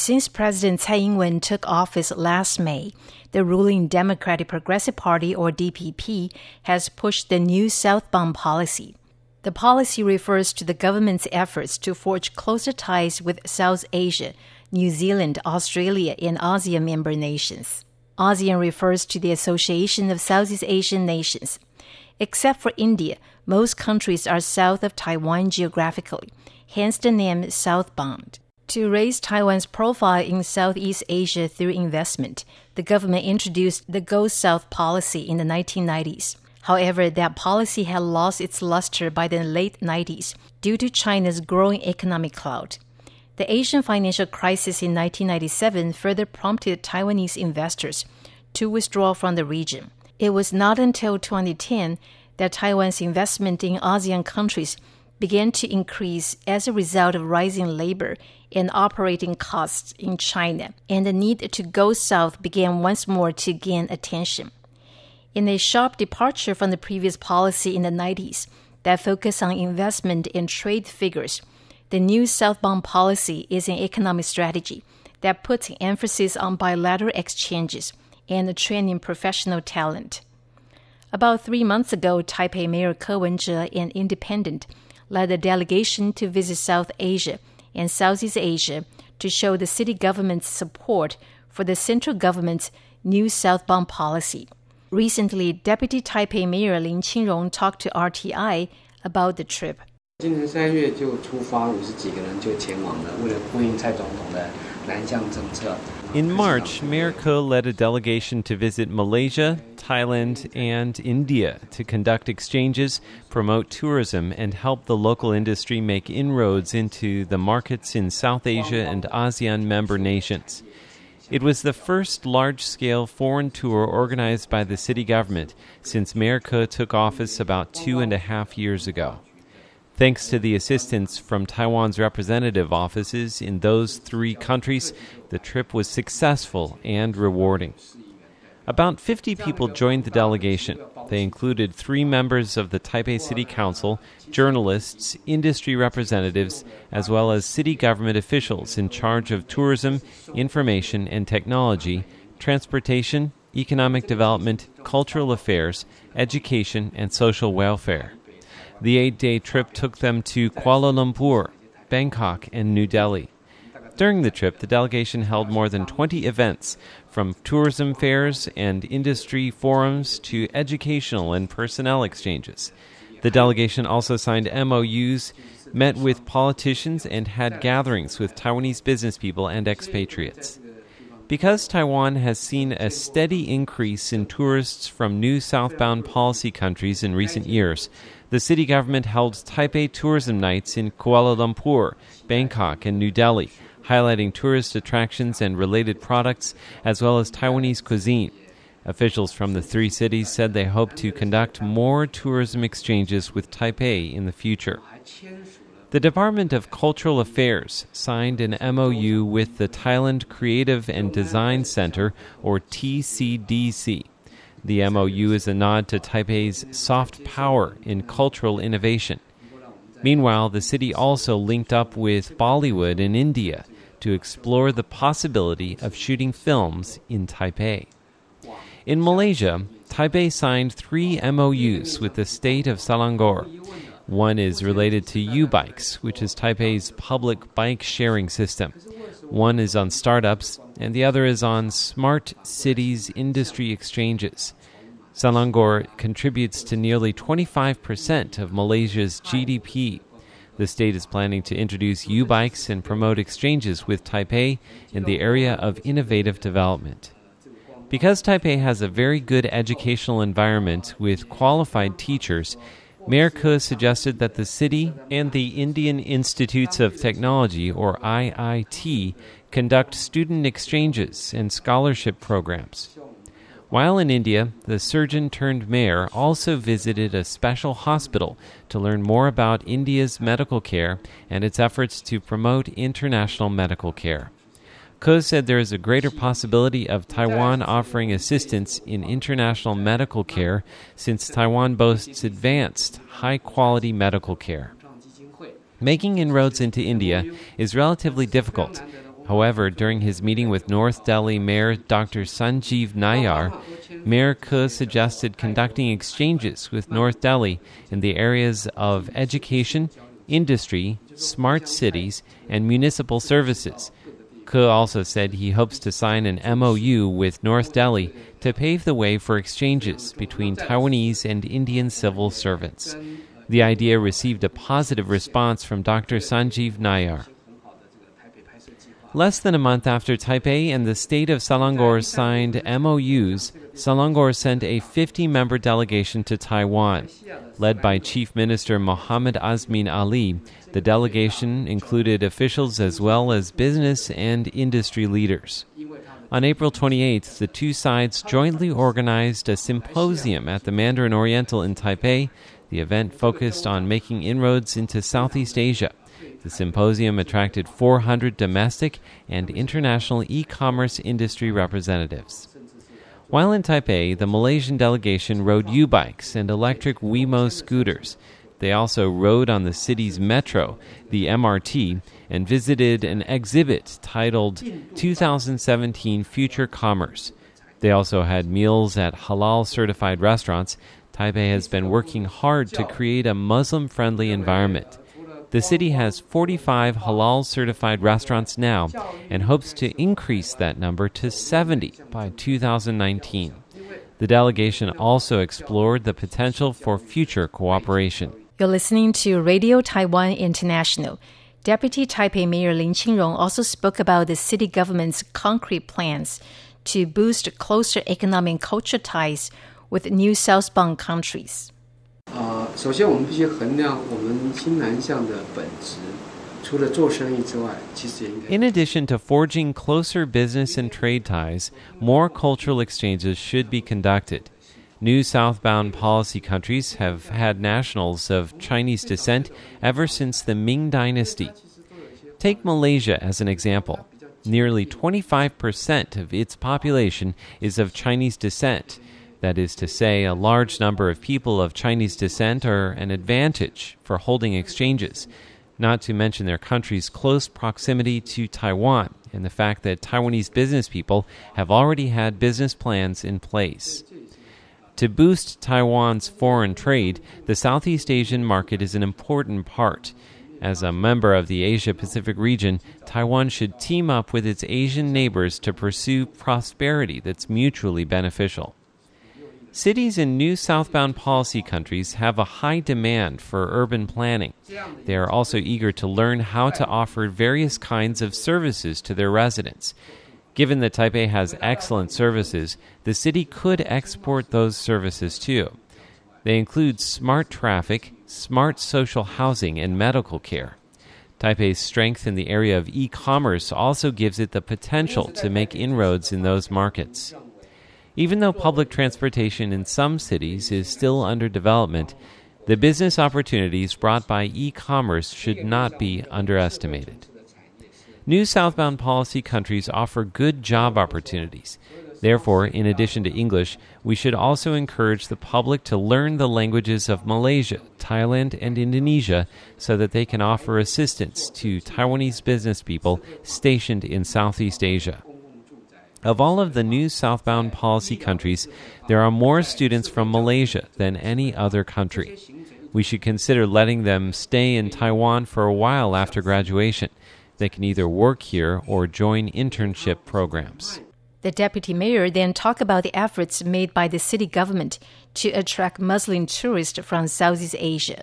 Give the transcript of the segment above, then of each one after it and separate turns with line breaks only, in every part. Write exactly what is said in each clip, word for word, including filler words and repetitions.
Since President Tsai Ing-wen took office last May, the ruling Democratic Progressive Party, or D P P, has pushed the new southbound policy. The policy refers to the government's efforts to forge closer ties with South Asia, New Zealand, Australia, and ASEAN member nations. ASEAN refers to the Association of Southeast Asian Nations. Except for India, most countries are south of Taiwan geographically, hence the name southbound. To raise Taiwan's profile in Southeast Asia through investment, the government introduced the Go South policy in the nineteen nineties. However, that policy had lost its luster by the late nineties due to China's growing economic clout. The Asian financial crisis in nineteen ninety-seven further prompted Taiwanese investors to withdraw from the region. It was not until twenty ten that Taiwan's investment in ASEAN countries began to increase as a result of rising labor and operating costs in China, and the need to go south began once more to gain attention. In a sharp departure from the previous policy in the nineties that focused on investment and trade figures, the new southbound policy is an economic strategy that puts emphasis on bilateral exchanges and training professional talent. About three months ago, Taipei Mayor Ke Wen-je, an independent, led a delegation to visit South Asia and Southeast Asia to show the city government's support for the central government's new southbound policy. Recently, Deputy Taipei Mayor Lin Qingrong talked to R T I about the trip.
In
March, Mayor Ke led a delegation to visit Malaysia, Thailand, and India to conduct exchanges, promote tourism, and help the local industry make inroads into the markets in South Asia and ASEAN member nations. It was the first large-scale foreign tour organized by the city government since Mayor Ke took office about two and a half years ago. Thanks to the assistance from Taiwan's representative offices in those three countries, the trip was successful and rewarding. About fifty people joined the delegation. They included three members of the Taipei City Council, journalists, industry representatives, as well as city government officials in charge of tourism, information and technology, transportation, economic development, cultural affairs, education, and social welfare. The eight-day trip took them to Kuala Lumpur, Bangkok, and New Delhi. During the trip, the delegation held more than twenty events, from tourism fairs and industry forums to educational and personnel exchanges. The delegation also signed M O Us, met with politicians, and had gatherings with Taiwanese business people and expatriates. Because Taiwan has seen a steady increase in tourists from new southbound policy countries in recent years, the city government held Taipei Tourism Nights in Kuala Lumpur, Bangkok, and New Delhi, highlighting tourist attractions and related products, as well as Taiwanese cuisine. Officials from the three cities said they hope to conduct more tourism exchanges with Taipei in the future. The Department of Cultural Affairs signed an M O U with the Thailand Creative and Design Center, or T C D C. The M O U is a nod to Taipei's soft power in cultural innovation. Meanwhile, the city also linked up with Bollywood in India to explore the possibility of shooting films in Taipei. In Malaysia, Taipei signed three M O Us with the state of Selangor. One is related to U-Bikes, which is Taipei's public bike sharing system. One is on startups, and the other is on smart cities industry exchanges. Selangor contributes to nearly twenty-five percent of Malaysia's G D P. The state is planning to introduce U-Bikes and promote exchanges with Taipei in the area of innovative development. Because Taipei has a very good educational environment with qualified teachers, Mayor Ke suggested that the city and the Indian Institutes of Technology, or I I T, conduct student exchanges and scholarship programs. While in India, the surgeon-turned-mayor also visited a special hospital to learn more about India's medical care and its efforts to promote international medical care. Ke said there is a greater possibility of Taiwan offering assistance in international medical care since Taiwan boasts advanced, high-quality medical care. Making inroads into India is relatively difficult, However, during his meeting with North Delhi Mayor Doctor Sanjeev Nayar, Mayor Ke suggested conducting exchanges with North Delhi in the areas of education, industry, smart cities, and municipal services. Ke also said he hopes to sign an M O U with North Delhi to pave the way for exchanges between Taiwanese and Indian civil servants. The idea received a positive response from Doctor Sanjeev Nayar. Less than a month after Taipei and the state of Selangor signed M O Us, Selangor sent a fifty-member delegation to Taiwan. Led by Chief Minister Mohammed Azmin Ali, the delegation included officials as well as business and industry leaders. On April twenty-eighth, the two sides jointly organized a symposium at the Mandarin Oriental in Taipei. The event focused on making inroads into Southeast Asia. The symposium attracted four hundred domestic and international e-commerce industry representatives. While in Taipei, the Malaysian delegation rode U-bikes and electric Wemo scooters. They also rode on the city's metro, the M R T, and visited an exhibit titled two thousand seventeen Future Commerce. They also had meals at halal-certified restaurants. Taipei has been working hard to create a Muslim-friendly environment. The city has forty-five halal-certified restaurants now and hopes to increase that number to seventy by two thousand nineteen. The delegation also explored the potential for future cooperation.
You're listening to Radio Taiwan International. Deputy Taipei Mayor Lin Qingrong also spoke about the city government's concrete plans to boost closer economic and cultural ties with new southbound countries.
In addition to forging closer business and trade ties, more cultural exchanges should be conducted. New southbound policy countries have had nationals of Chinese descent ever since the Ming Dynasty. Take Malaysia as an example. Nearly twenty-five percent of its population is of Chinese descent. That is to say, a large number of people of Chinese descent are an advantage for holding exchanges, not to mention their country's close proximity to Taiwan and the fact that Taiwanese business people have already had business plans in place. To boost Taiwan's foreign trade, the Southeast Asian market is an important part. As a member of the Asia-Pacific region, Taiwan should team up with its Asian neighbors to pursue prosperity that's mutually beneficial. Cities in new southbound policy countries have a high demand for urban planning. They are also eager to learn how to offer various kinds of services to their residents. Given that Taipei has excellent services, the city could export those services too. They include smart traffic, smart social housing, and medical care. Taipei's strength in the area of e-commerce also gives it the potential to make inroads in those markets. Even though public transportation in some cities is still under development, the business opportunities brought by e-commerce should not be underestimated. New southbound policy countries offer good job opportunities. Therefore, in addition to English, we should also encourage the public to learn the languages of Malaysia, Thailand, and Indonesia so that they can offer assistance to Taiwanese business people stationed in Southeast Asia. Of all of the new southbound policy countries, there are more students from Malaysia than any other country. We should consider letting them stay in Taiwan for a while after graduation. They can either work here or join internship programs.
The deputy mayor then talked about the efforts made by the city government to attract Muslim tourists from Southeast Asia.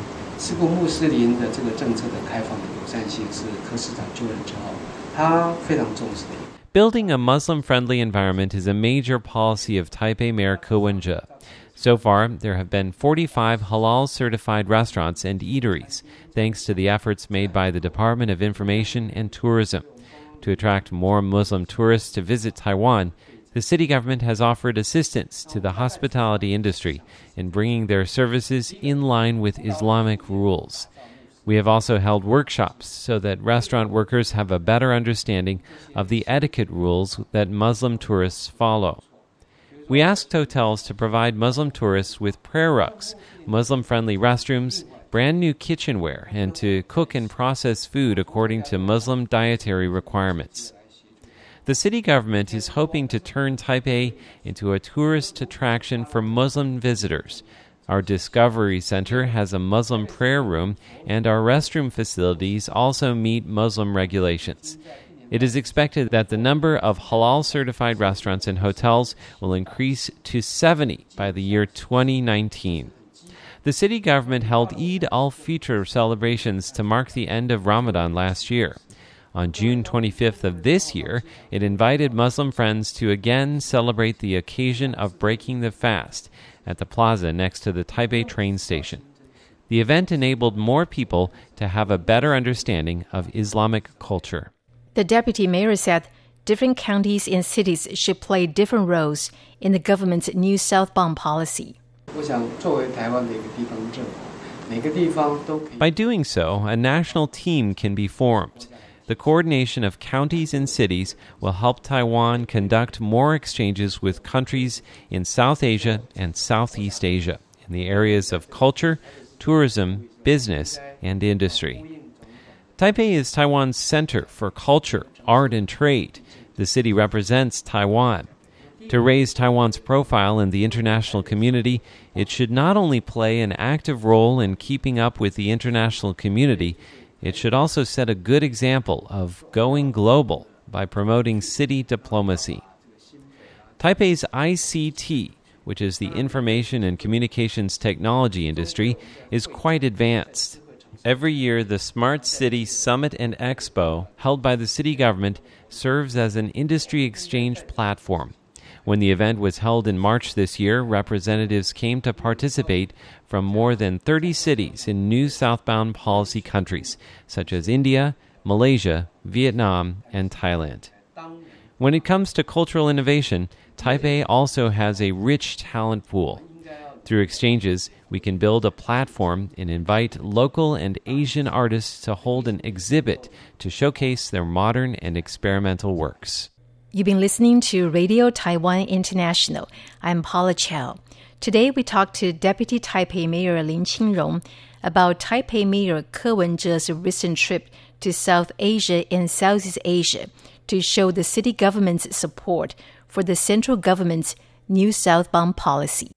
Building a Muslim-friendly environment is a major policy of Taipei Mayor Ke Wen-je. So far, there have been forty-five halal-certified restaurants and eateries, thanks to the efforts made by the Department of Information and Tourism. To attract more Muslim tourists to visit Taiwan, the city government has offered assistance to the hospitality industry in bringing their services in line with Islamic rules. We have also held workshops so that restaurant workers have a better understanding of the etiquette rules that Muslim tourists follow. We asked hotels to provide Muslim tourists with prayer rugs, Muslim-friendly restrooms, brand new kitchenware and to cook and process food according to Muslim dietary requirements. The city government is hoping to turn Taipei into a tourist attraction for Muslim visitors. Our Discovery Center has a Muslim prayer room, and our restroom facilities also meet Muslim regulations. It is expected that the number of halal-certified restaurants and hotels will increase to seventy by the year twenty nineteen. The city government held Eid al-Fitr celebrations to mark the end of Ramadan last year. On June twenty-fifth of this year, it invited Muslim friends to again celebrate the occasion of breaking the fast at the plaza next to the Taipei train station. The event enabled more people to have a better understanding of Islamic culture.
The deputy mayor said different counties and cities should play different roles in the government's new southbound policy.
By doing so, a national team can be formed. The coordination of counties and cities will help Taiwan conduct more exchanges with countries in South Asia and Southeast Asia in the areas of culture, tourism, business, and industry. Taipei is Taiwan's center for culture, art, and trade. The city represents Taiwan. To raise Taiwan's profile in the international community, it should not only play an active role in keeping up with the international community, it should also set a good example of going global by promoting city diplomacy. Taipei's I C T, which is the information and communications technology industry, is quite advanced. Every year, the Smart City Summit and Expo, held by the city government, serves as an industry exchange platform. When the event was held in March this year, representatives came to participate from more than thirty cities in new southbound policy countries, such as India, Malaysia, Vietnam, and Thailand. When it comes to cultural innovation, Taipei also has a rich talent pool. Through exchanges, we can build a platform and invite local and Asian artists to hold an exhibit to showcase their modern and experimental works.
You've been listening to Radio Taiwan International. I'm Paula Chow. Today we talked to Deputy Taipei Mayor Lin Qingrong about Taipei Mayor Ke Wen-je's recent trip to South Asia and Southeast Asia to show the city government's support for the central government's new southbound policy.